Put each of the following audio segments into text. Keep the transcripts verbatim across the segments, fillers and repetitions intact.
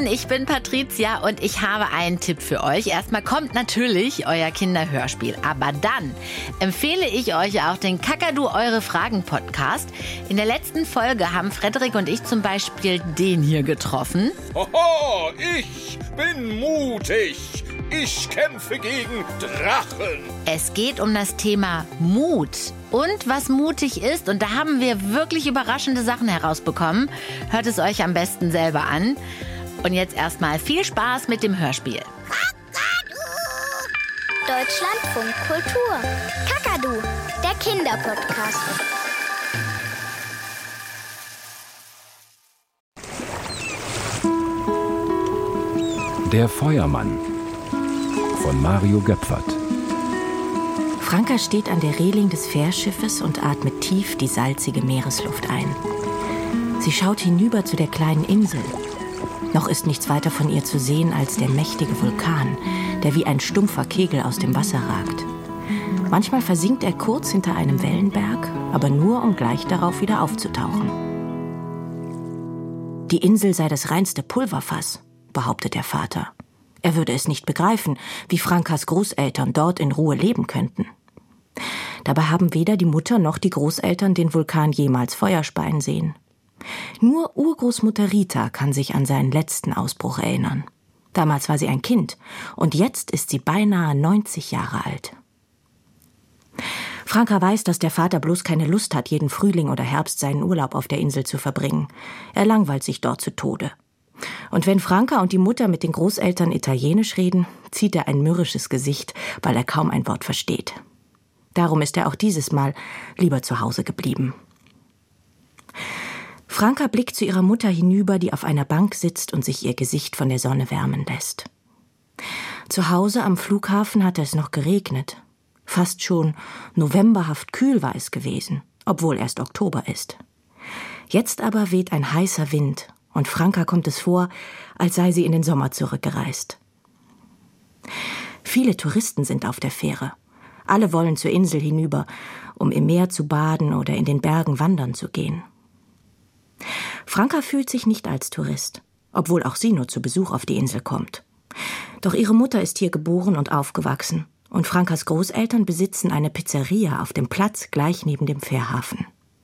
ich bin Patricia und ich habe einen Tipp für euch. Erstmal kommt natürlich euer Kinderhörspiel, aber dann empfehle ich euch auch den Kakadu Eure Fragen Podcast. In der letzten Folge haben Frederik und ich zum Beispiel den hier getroffen. Hoho, ich bin mutig. Ich kämpfe gegen Drachen. Es geht um das Thema Mut und was mutig ist. Und da haben wir wirklich überraschende Sachen herausbekommen. Hört es euch am besten selber an. Und jetzt erstmal viel Spaß mit dem Hörspiel. Deutschlandfunk Kultur. Kakadu, der Kinderpodcast. Der Feuermann von Mario Göpfert. Franka steht an der Reling des Fährschiffes und atmet tief die salzige Meeresluft ein. Sie schaut hinüber zu der kleinen Insel. Noch ist nichts weiter von ihr zu sehen als der mächtige Vulkan, der wie ein stumpfer Kegel aus dem Wasser ragt. Manchmal versinkt er kurz hinter einem Wellenberg, aber nur, um gleich darauf wieder aufzutauchen. Die Insel sei das reinste Pulverfass, behauptet der Vater. Er würde es nicht begreifen, wie Frankas Großeltern dort in Ruhe leben könnten. Dabei haben weder die Mutter noch die Großeltern den Vulkan jemals Feuer speien sehen. Nur Urgroßmutter Rita kann sich an seinen letzten Ausbruch erinnern. Damals war sie ein Kind und jetzt ist sie beinahe neunzig Jahre alt. Franka weiß, dass der Vater bloß keine Lust hat, jeden Frühling oder Herbst seinen Urlaub auf der Insel zu verbringen. Er langweilt sich dort zu Tode. Und wenn Franka und die Mutter mit den Großeltern Italienisch reden, zieht er ein mürrisches Gesicht, weil er kaum ein Wort versteht. Darum ist er auch dieses Mal lieber zu Hause geblieben. Franka blickt zu ihrer Mutter hinüber, die auf einer Bank sitzt und sich ihr Gesicht von der Sonne wärmen lässt. Zu Hause am Flughafen hatte es noch geregnet. Fast schon novemberhaft kühl war es gewesen, obwohl erst Oktober ist. Jetzt aber weht ein heißer Wind und Franka kommt es vor, als sei sie in den Sommer zurückgereist. Viele Touristen sind auf der Fähre. Alle wollen zur Insel hinüber, um im Meer zu baden oder in den Bergen wandern zu gehen. Franka fühlt sich nicht als Tourist, obwohl auch sie nur zu Besuch auf die Insel kommt. Doch ihre Mutter ist hier geboren und aufgewachsen und Frankas Großeltern besitzen eine Pizzeria auf dem Platz gleich neben dem Fährhafen.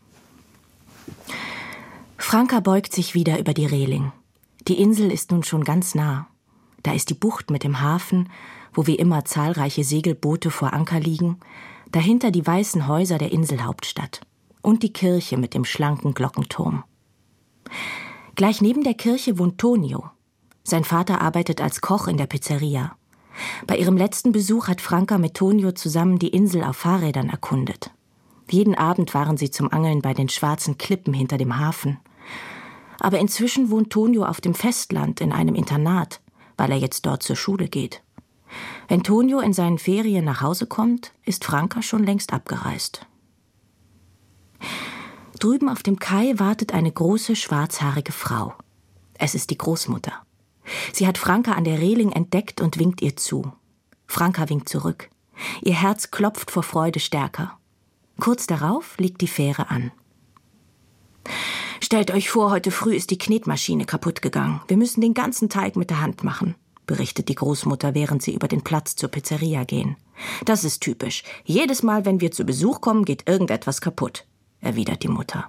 Franka beugt sich wieder über die Reling. Die Insel ist nun schon ganz nah. Da ist die Bucht mit dem Hafen, wo wie immer zahlreiche Segelboote vor Anker liegen, dahinter die weißen Häuser der Inselhauptstadt und die Kirche mit dem schlanken Glockenturm. Gleich neben der Kirche wohnt Tonio. Sein Vater arbeitet als Koch in der Pizzeria. Bei ihrem letzten Besuch hat Franka mit Tonio zusammen die Insel auf Fahrrädern erkundet. Jeden Abend waren sie zum Angeln bei den schwarzen Klippen hinter dem Hafen. Aber inzwischen wohnt Tonio auf dem Festland in einem Internat, weil er jetzt dort zur Schule geht. Wenn Tonio in seinen Ferien nach Hause kommt, ist Franka schon längst abgereist. Drüben auf dem Kai wartet eine große, schwarzhaarige Frau. Es ist die Großmutter. Sie hat Franka an der Reling entdeckt und winkt ihr zu. Franka winkt zurück. Ihr Herz klopft vor Freude stärker. Kurz darauf liegt die Fähre an. »Stellt euch vor, heute früh ist die Knetmaschine kaputt gegangen. Wir müssen den ganzen Teig mit der Hand machen«, berichtet die Großmutter, während sie über den Platz zur Pizzeria gehen. »Das ist typisch. Jedes Mal, wenn wir zu Besuch kommen, geht irgendetwas kaputt«, erwidert die Mutter.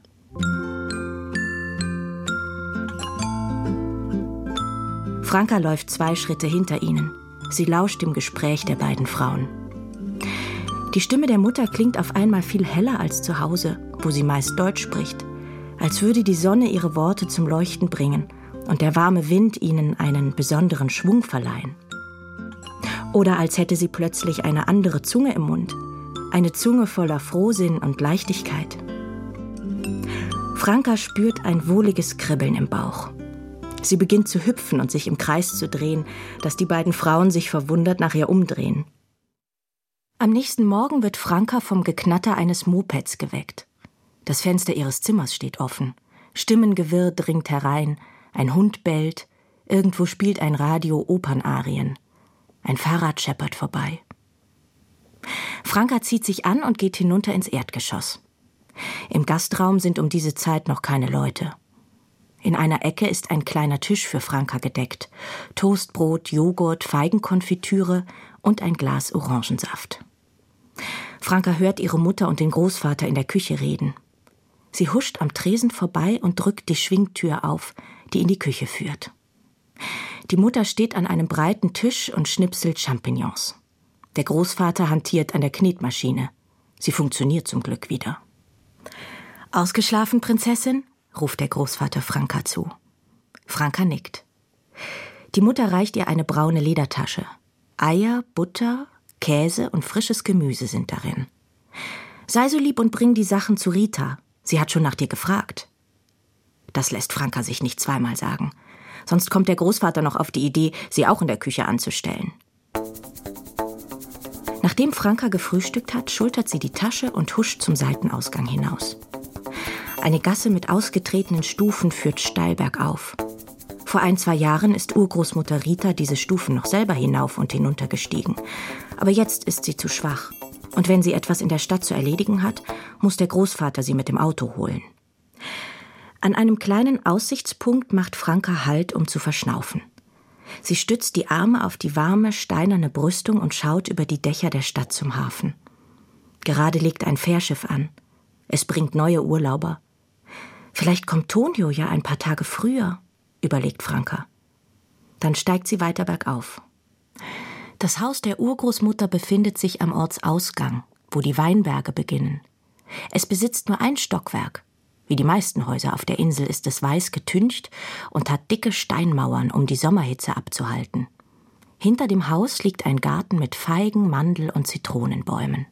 Franka läuft zwei Schritte hinter ihnen. Sie lauscht dem Gespräch der beiden Frauen. Die Stimme der Mutter klingt auf einmal viel heller als zu Hause, wo sie meist Deutsch spricht, als würde die Sonne ihre Worte zum Leuchten bringen und der warme Wind ihnen einen besonderen Schwung verleihen. Oder als hätte sie plötzlich eine andere Zunge im Mund, eine Zunge voller Frohsinn und Leichtigkeit. Franka spürt ein wohliges Kribbeln im Bauch. Sie beginnt zu hüpfen und sich im Kreis zu drehen, dass die beiden Frauen sich verwundert nach ihr umdrehen. Am nächsten Morgen wird Franka vom Geknatter eines Mopeds geweckt. Das Fenster ihres Zimmers steht offen. Stimmengewirr dringt herein, ein Hund bellt, irgendwo spielt ein Radio Opernarien. Ein Fahrrad scheppert vorbei. Franka zieht sich an und geht hinunter ins Erdgeschoss. Im Gastraum sind um diese Zeit noch keine Leute. In einer Ecke ist ein kleiner Tisch für Franka gedeckt. Toastbrot, Joghurt, Feigenkonfitüre und ein Glas Orangensaft. Franka hört ihre Mutter und den Großvater in der Küche reden. Sie huscht am Tresen vorbei und drückt die Schwingtür auf, die in die Küche führt. Die Mutter steht an einem breiten Tisch und schnipselt Champignons. Der Großvater hantiert an der Knetmaschine. Sie funktioniert zum Glück wieder. »Ausgeschlafen, Prinzessin?« ruft der Großvater Franka zu. Franka nickt. Die Mutter reicht ihr eine braune Ledertasche. Eier, Butter, Käse und frisches Gemüse sind darin. »Sei so lieb und bring die Sachen zu Rita. Sie hat schon nach dir gefragt.« Das lässt Franka sich nicht zweimal sagen. Sonst kommt der Großvater noch auf die Idee, sie auch in der Küche anzustellen. Nachdem Franka gefrühstückt hat, schultert sie die Tasche und huscht zum Seitenausgang hinaus. Eine Gasse mit ausgetretenen Stufen führt steil bergauf. Vor ein, zwei Jahren ist Urgroßmutter Rita diese Stufen noch selber hinauf und hinunter gestiegen. Aber jetzt ist sie zu schwach. Und wenn sie etwas in der Stadt zu erledigen hat, muss der Großvater sie mit dem Auto holen. An einem kleinen Aussichtspunkt macht Franka Halt, um zu verschnaufen. Sie stützt die Arme auf die warme, steinerne Brüstung und schaut über die Dächer der Stadt zum Hafen. Gerade legt ein Fährschiff an. Es bringt neue Urlauber. Vielleicht kommt Tonio ja ein paar Tage früher, überlegt Franka. Dann steigt sie weiter bergauf. Das Haus der Urgroßmutter befindet sich am Ortsausgang, wo die Weinberge beginnen. Es besitzt nur ein Stockwerk. Wie die meisten Häuser auf der Insel ist es weiß getüncht und hat dicke Steinmauern, um die Sommerhitze abzuhalten. Hinter dem Haus liegt ein Garten mit Feigen-, Mandel- und Zitronenbäumen.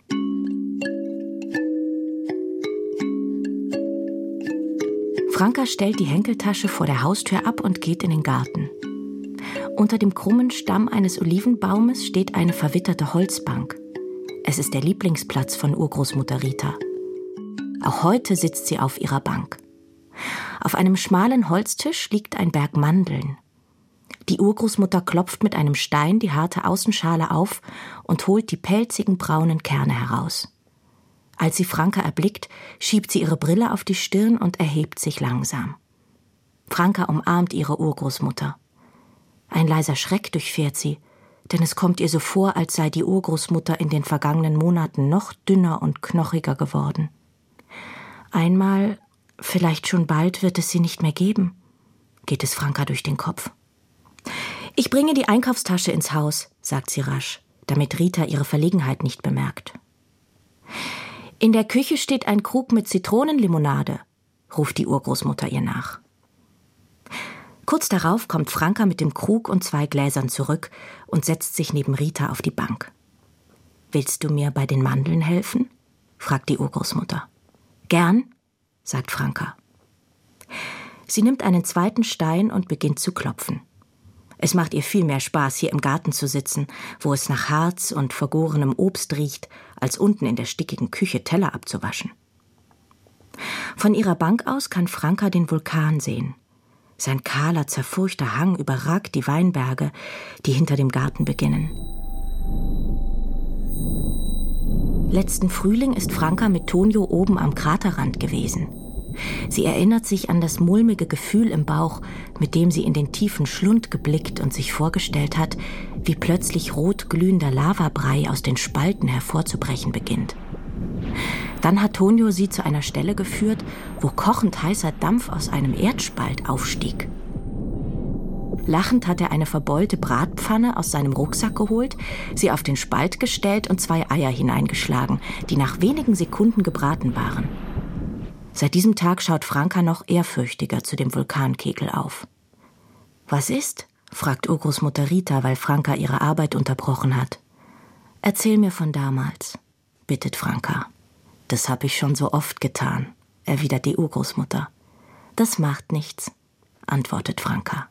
Franka stellt die Henkeltasche vor der Haustür ab und geht in den Garten. Unter dem krummen Stamm eines Olivenbaumes steht eine verwitterte Holzbank. Es ist der Lieblingsplatz von Urgroßmutter Rita. Auch heute sitzt sie auf ihrer Bank. Auf einem schmalen Holztisch liegt ein Berg Mandeln. Die Urgroßmutter klopft mit einem Stein die harte Außenschale auf und holt die pelzigen braunen Kerne heraus. Als sie Franka erblickt, schiebt sie ihre Brille auf die Stirn und erhebt sich langsam. Franka umarmt ihre Urgroßmutter. Ein leiser Schreck durchfährt sie, denn es kommt ihr so vor, als sei die Urgroßmutter in den vergangenen Monaten noch dünner und knochiger geworden. Einmal, vielleicht schon bald, wird es sie nicht mehr geben, geht es Franka durch den Kopf. »Ich bringe die Einkaufstasche ins Haus«, sagt sie rasch, damit Rita ihre Verlegenheit nicht bemerkt. »In der Küche steht ein Krug mit Zitronenlimonade«, ruft die Urgroßmutter ihr nach. Kurz darauf kommt Franka mit dem Krug und zwei Gläsern zurück und setzt sich neben Rita auf die Bank. »Willst du mir bei den Mandeln helfen?« fragt die Urgroßmutter. »Gern«, sagt Franka. Sie nimmt einen zweiten Stein und beginnt zu klopfen. Es macht ihr viel mehr Spaß, hier im Garten zu sitzen, wo es nach Harz und vergorenem Obst riecht, als unten in der stickigen Küche Teller abzuwaschen. Von ihrer Bank aus kann Franka den Vulkan sehen. Sein kahler, zerfurchter Hang überragt die Weinberge, die hinter dem Garten beginnen. Letzten Frühling ist Franka mit Tonio oben am Kraterrand gewesen. Sie erinnert sich an das mulmige Gefühl im Bauch, mit dem sie in den tiefen Schlund geblickt und sich vorgestellt hat, wie plötzlich rot glühender Lavabrei aus den Spalten hervorzubrechen beginnt. Dann hat Tonio sie zu einer Stelle geführt, wo kochend heißer Dampf aus einem Erdspalt aufstieg. Lachend hat er eine verbeulte Bratpfanne aus seinem Rucksack geholt, sie auf den Spalt gestellt und zwei Eier hineingeschlagen, die nach wenigen Sekunden gebraten waren. Seit diesem Tag schaut Franka noch ehrfürchtiger zu dem Vulkankegel auf. »Was ist?« fragt Urgroßmutter Rita, weil Franka ihre Arbeit unterbrochen hat. »Erzähl mir von damals«, bittet Franka. »Das habe ich schon so oft getan«, erwidert die Urgroßmutter. »Das macht nichts«, antwortet Franka.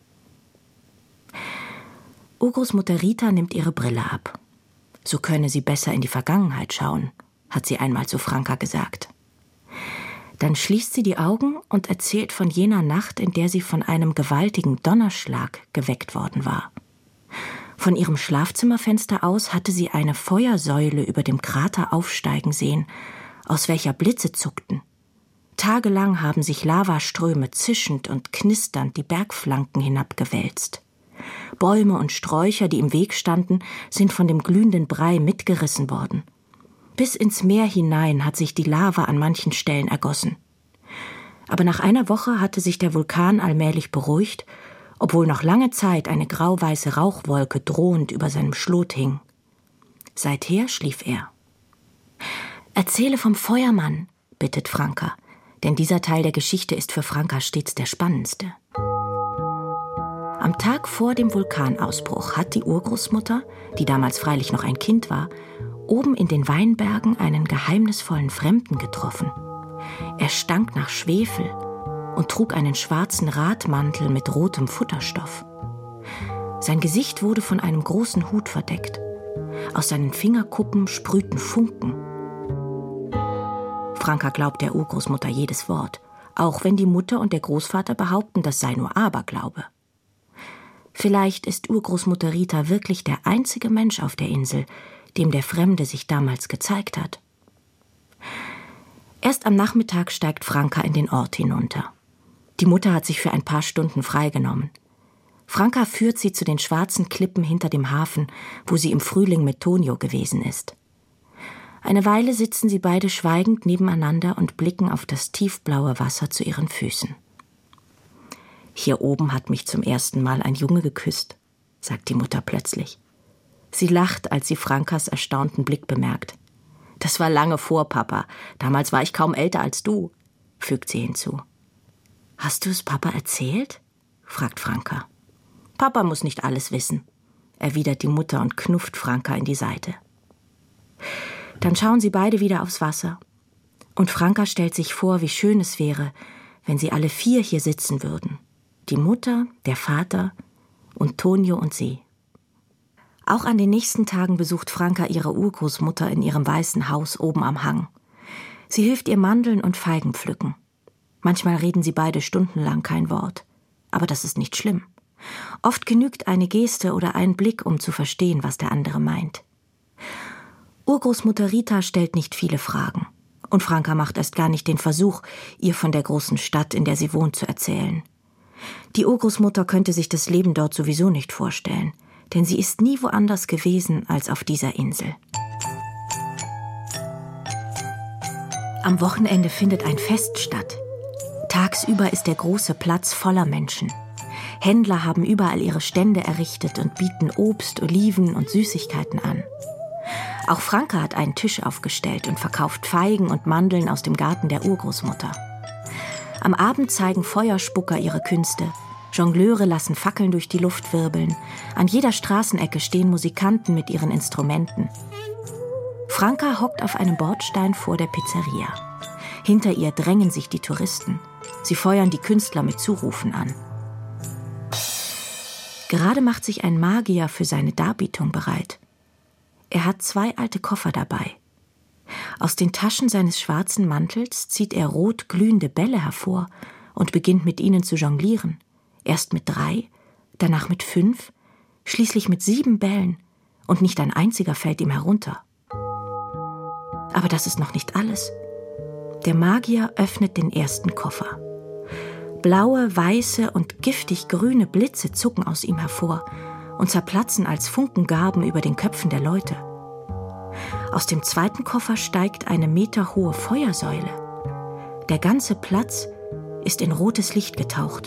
Urgroßmutter Rita nimmt ihre Brille ab. So könne sie besser in die Vergangenheit schauen, hat sie einmal zu Franka gesagt. Dann schließt sie die Augen und erzählt von jener Nacht, in der sie von einem gewaltigen Donnerschlag geweckt worden war. Von ihrem Schlafzimmerfenster aus hatte sie eine Feuersäule über dem Krater aufsteigen sehen, aus welcher Blitze zuckten. Tagelang haben sich Lavaströme zischend und knisternd die Bergflanken hinabgewälzt. Bäume und Sträucher, die im Weg standen, sind von dem glühenden Brei mitgerissen worden. Bis ins Meer hinein hat sich die Lava an manchen Stellen ergossen. Aber nach einer Woche hatte sich der Vulkan allmählich beruhigt, obwohl noch lange Zeit eine grauweiße Rauchwolke drohend über seinem Schlot hing. Seither schlief er. »Erzähle vom Feuermann«, bittet Franka, denn dieser Teil der Geschichte ist für Franka stets der spannendste. Am Tag vor dem Vulkanausbruch hat die Urgroßmutter, die damals freilich noch ein Kind war, oben in den Weinbergen einen geheimnisvollen Fremden getroffen. Er stank nach Schwefel und trug einen schwarzen Radmantel mit rotem Futterstoff. Sein Gesicht wurde von einem großen Hut verdeckt. Aus seinen Fingerkuppen sprühten Funken. Franka glaubt der Urgroßmutter jedes Wort, auch wenn die Mutter und der Großvater behaupten, das sei nur Aberglaube. Vielleicht ist Urgroßmutter Rita wirklich der einzige Mensch auf der Insel, dem der Fremde sich damals gezeigt hat. Erst am Nachmittag steigt Franka in den Ort hinunter. Die Mutter hat sich für ein paar Stunden freigenommen. Franka führt sie zu den schwarzen Klippen hinter dem Hafen, wo sie im Frühling mit Tonio gewesen ist. Eine Weile sitzen sie beide schweigend nebeneinander und blicken auf das tiefblaue Wasser zu ihren Füßen. »Hier oben hat mich zum ersten Mal ein Junge geküsst«, sagt die Mutter plötzlich. Sie lacht, als sie Frankas erstaunten Blick bemerkt. »Das war lange vor Papa. Damals war ich kaum älter als du«, fügt sie hinzu. »Hast du es Papa erzählt?«, fragt Franka. »Papa muss nicht alles wissen«, erwidert die Mutter und knufft Franka in die Seite. Dann schauen sie beide wieder aufs Wasser. Und Franka stellt sich vor, wie schön es wäre, wenn sie alle vier hier sitzen würden. Die Mutter, der Vater und Tonio und sie. Auch an den nächsten Tagen besucht Franka ihre Urgroßmutter in ihrem weißen Haus oben am Hang. Sie hilft ihr Mandeln und Feigen pflücken. Manchmal reden sie beide stundenlang kein Wort. Aber das ist nicht schlimm. Oft genügt eine Geste oder ein Blick, um zu verstehen, was der andere meint. Urgroßmutter Rita stellt nicht viele Fragen. Und Franka macht erst gar nicht den Versuch, ihr von der großen Stadt, in der sie wohnt, zu erzählen. Die Urgroßmutter könnte sich das Leben dort sowieso nicht vorstellen, denn sie ist nie woanders gewesen als auf dieser Insel. Am Wochenende findet ein Fest statt. Tagsüber ist der große Platz voller Menschen. Händler haben überall ihre Stände errichtet und bieten Obst, Oliven und Süßigkeiten an. Auch Franka hat einen Tisch aufgestellt und verkauft Feigen und Mandeln aus dem Garten der Urgroßmutter. Am Abend zeigen Feuerspucker ihre Künste. Jongleure lassen Fackeln durch die Luft wirbeln. An jeder Straßenecke stehen Musikanten mit ihren Instrumenten. Franka hockt auf einem Bordstein vor der Pizzeria. Hinter ihr drängen sich die Touristen. Sie feuern die Künstler mit Zurufen an. Gerade macht sich ein Magier für seine Darbietung bereit. Er hat zwei alte Koffer dabei. Aus den Taschen seines schwarzen Mantels zieht er rot glühende Bälle hervor und beginnt mit ihnen zu jonglieren. Erst mit drei, danach mit fünf, schließlich mit sieben Bällen und nicht ein einziger fällt ihm herunter. Aber das ist noch nicht alles. Der Magier öffnet den ersten Koffer. Blaue, weiße und giftig grüne Blitze zucken aus ihm hervor und zerplatzen als Funkengarben über den Köpfen der Leute. Aus dem zweiten Koffer steigt eine meterhohe Feuersäule. Der ganze Platz ist in rotes Licht getaucht.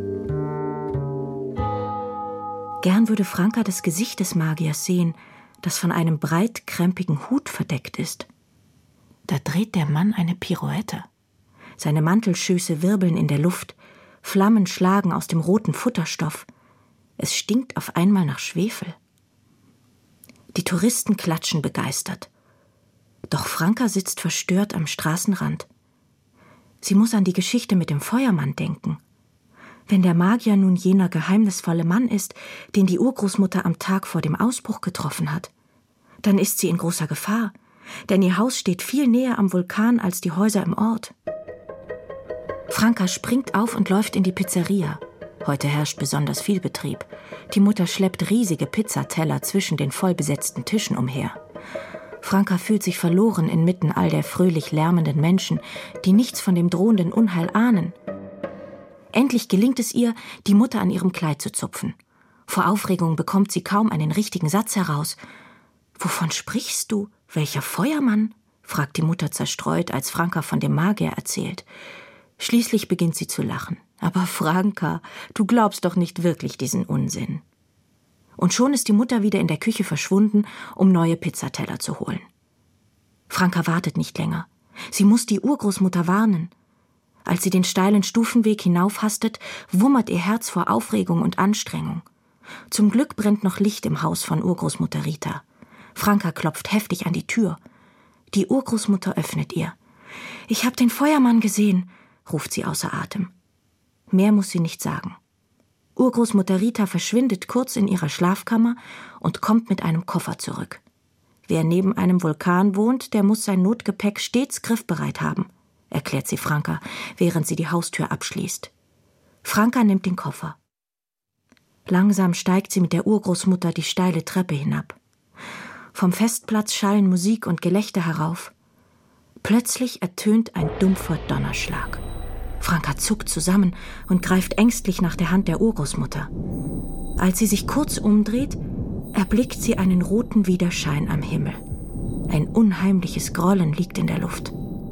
Gern würde Franka das Gesicht des Magiers sehen, das von einem breitkrempigen Hut verdeckt ist. Da dreht der Mann eine Pirouette. Seine Mantelschöße wirbeln in der Luft, Flammen schlagen aus dem roten Futterstoff. Es stinkt auf einmal nach Schwefel. Die Touristen klatschen begeistert. Doch Franka sitzt verstört am Straßenrand. Sie muss an die Geschichte mit dem Feuermann denken. Wenn der Magier nun jener geheimnisvolle Mann ist, den die Urgroßmutter am Tag vor dem Ausbruch getroffen hat, dann ist sie in großer Gefahr, denn ihr Haus steht viel näher am Vulkan als die Häuser im Ort. Franka springt auf und läuft in die Pizzeria. Heute herrscht besonders viel Betrieb. Die Mutter schleppt riesige Pizzateller zwischen den vollbesetzten Tischen umher. Franka fühlt sich verloren inmitten all der fröhlich lärmenden Menschen, die nichts von dem drohenden Unheil ahnen. Endlich gelingt es ihr, die Mutter an ihrem Kleid zu zupfen. Vor Aufregung bekommt sie kaum einen richtigen Satz heraus. »Wovon sprichst du? Welcher Feuermann?« fragt die Mutter zerstreut, als Franka von dem Magier erzählt. Schließlich beginnt sie zu lachen. »Aber Franka, du glaubst doch nicht wirklich diesen Unsinn.« Und schon ist die Mutter wieder in der Küche verschwunden, um neue Pizzateller zu holen. Franka wartet nicht länger. Sie muss die Urgroßmutter warnen. Als sie den steilen Stufenweg hinaufhastet, wummert ihr Herz vor Aufregung und Anstrengung. Zum Glück brennt noch Licht im Haus von Urgroßmutter Rita. Franka klopft heftig an die Tür. Die Urgroßmutter öffnet ihr. »Ich hab den Feuermann gesehen«, ruft sie außer Atem. Mehr muss sie nicht sagen. Urgroßmutter Rita verschwindet kurz in ihrer Schlafkammer und kommt mit einem Koffer zurück. Wer neben einem Vulkan wohnt, der muss sein Notgepäck stets griffbereit haben, erklärt sie Franka, während sie die Haustür abschließt. Franka nimmt den Koffer. Langsam steigt sie mit der Urgroßmutter die steile Treppe hinab. Vom Festplatz schallen Musik und Gelächter herauf. Plötzlich ertönt ein dumpfer Donnerschlag. Franka zuckt zusammen und greift ängstlich nach der Hand der Urgroßmutter. Als sie sich kurz umdreht, erblickt sie einen roten Widerschein am Himmel. Ein unheimliches Grollen liegt in der Luft.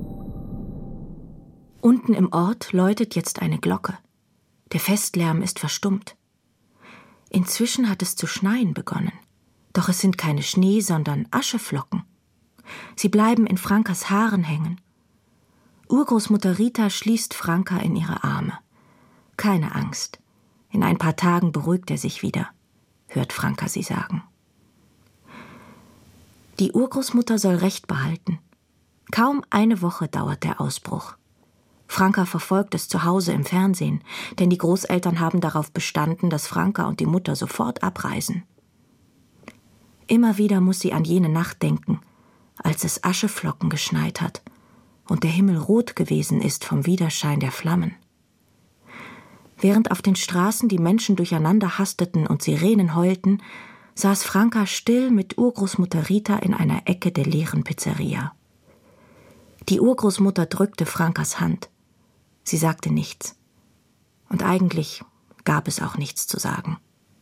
Unten im Ort läutet jetzt eine Glocke. Der Festlärm ist verstummt. Inzwischen hat es zu schneien begonnen. Doch es sind keine Schnee, sondern Ascheflocken. Sie bleiben in Frankas Haaren hängen. Urgroßmutter Rita schließt Franka in ihre Arme. Keine Angst. In ein paar Tagen beruhigt er sich wieder, hört Franka sie sagen. Die Urgroßmutter soll Recht behalten. Kaum eine Woche dauert der Ausbruch. Franka verfolgt es zu Hause im Fernsehen, denn die Großeltern haben darauf bestanden, dass Franka und die Mutter sofort abreisen. Immer wieder muss sie an jene Nacht denken, als es Ascheflocken geschneit hat und der Himmel rot gewesen ist vom Widerschein der Flammen. Während auf den Straßen die Menschen durcheinander hasteten und Sirenen heulten, saß Franka still mit Urgroßmutter Rita in einer Ecke der leeren Pizzeria. Die Urgroßmutter drückte Frankas Hand. Sie sagte nichts. Und eigentlich gab es auch nichts zu sagen.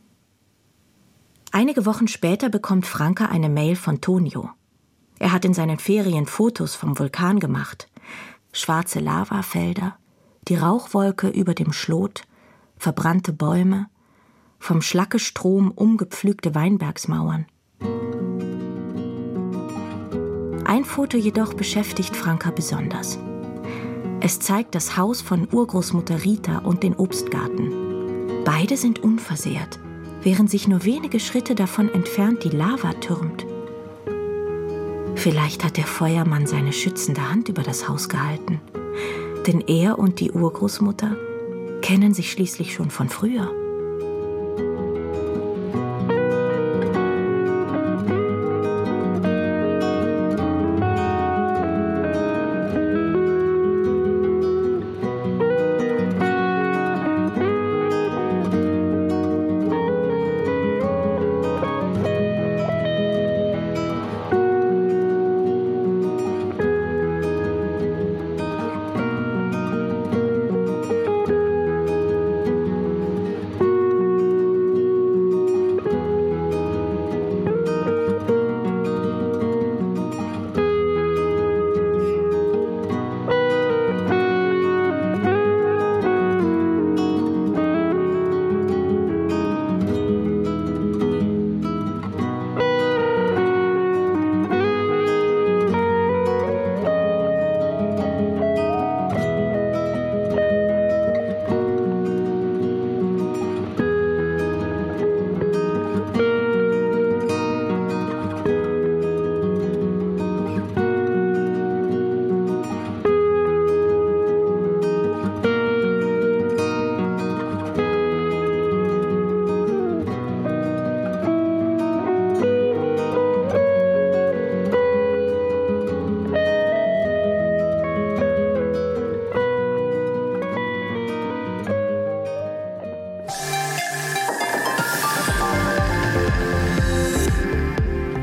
Einige Wochen später bekommt Franka eine Mail von Tonio. Er hat in seinen Ferien Fotos vom Vulkan gemacht. Schwarze Lavafelder, die Rauchwolke über dem Schlot, verbrannte Bäume, vom Schlackestrom umgepflügte Weinbergsmauern. Ein Foto jedoch beschäftigt Franka besonders. Es zeigt das Haus von Urgroßmutter Rita und den Obstgarten. Beide sind unversehrt, während sich nur wenige Schritte davon entfernt die Lava türmt. Vielleicht hat der Feuermann seine schützende Hand über das Haus gehalten, denn er und die Urgroßmutter kennen sich schließlich schon von früher.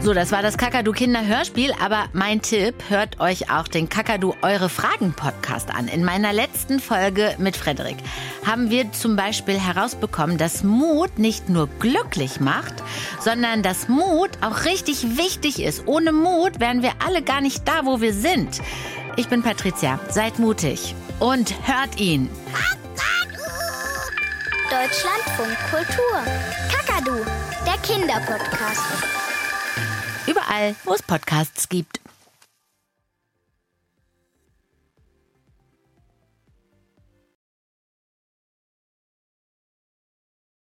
So, das war das Kakadu Kinderhörspiel, aber mein Tipp, hört euch auch den Kakadu Eure Fragen Podcast an. In meiner letzten Folge mit Frederik haben wir zum Beispiel herausbekommen, dass Mut nicht nur glücklich macht, sondern dass Mut auch richtig wichtig ist. Ohne Mut wären wir alle gar nicht da, wo wir sind. Ich bin Patricia, seid mutig und hört ihn. Deutschlandfunk Kultur. Kakadu, der Kinderpodcast. Überall, wo es Podcasts gibt.